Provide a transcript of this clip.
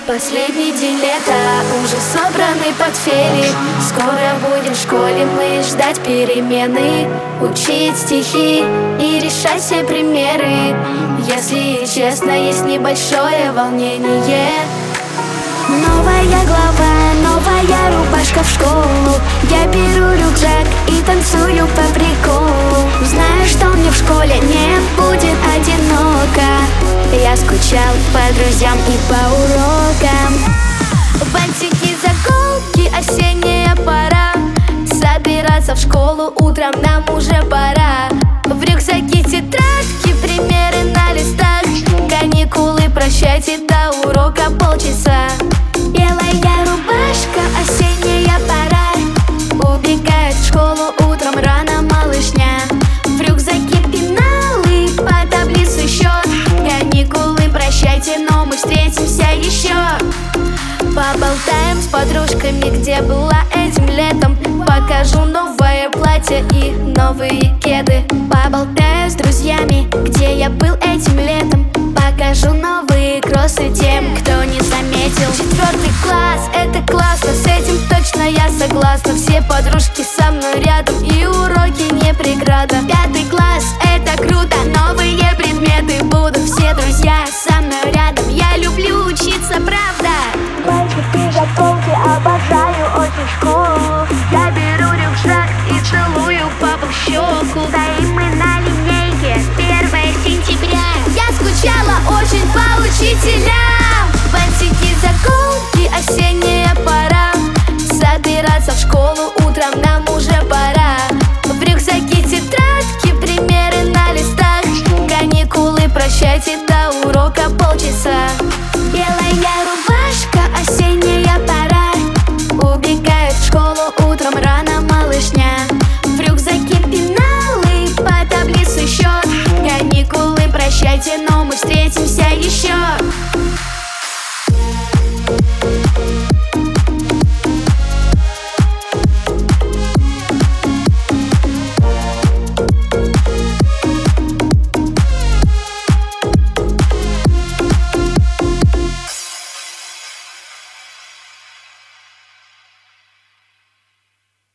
Последний день лета, уже собраны портфели. Скоро будем в школе мы ждать перемены, учить стихи и решать все примеры. Если честно, есть небольшое волнение. Новая глава, новая рубашка в школу. Я беру рюкзак и танцую по приколу. Знаю, что мне в школе не будет одиноко. Я скучал по друзьям и по урокам. Бантики, заколки, осенняя пора. Собираться в школу утром нам уже пора. В рюкзаке тетрадки, примеры на листах. Каникулы, прощайте, до урока полчаса. Белая рубашка, осенняя пора. Убегает в школу утром рано малышня. В рюкзаке пеналы, по таблице счет. Каникулы, прощайте, но мы встретимся еще. Поболтаем с подружками, где была этим летом. Покажу новое платье и новые кеды. Поболтаю с друзьями, где я был этим летом. Покажу новые кроссы тем, кто не заметил. 4 класс, это классно, с этим точно я согласна. Все подружки со мной рядом, и уроки не преграда. 5 класс, это круто, новые предметы будут. Все друзья со мной рядом, я люблю учиться, правда. Мальчики, заколки, обожаю очень школу. Я беру рюкзак и целую папу в щеку. Стоим мы на линейке, 1 сентября. Я скучала очень по учителям. Бантики, заколки, осенняя пора. Собираться в школу утром нам уже пора. В рюкзаке тетрадки, примеры на листах. Каникулы, прощайте, до урока полчаса. Белая рубашка, осенняя пора. Убегает в школу утром рано малышня. В рюкзаке пеналы, по таблице счет. Каникулы, прощайте, но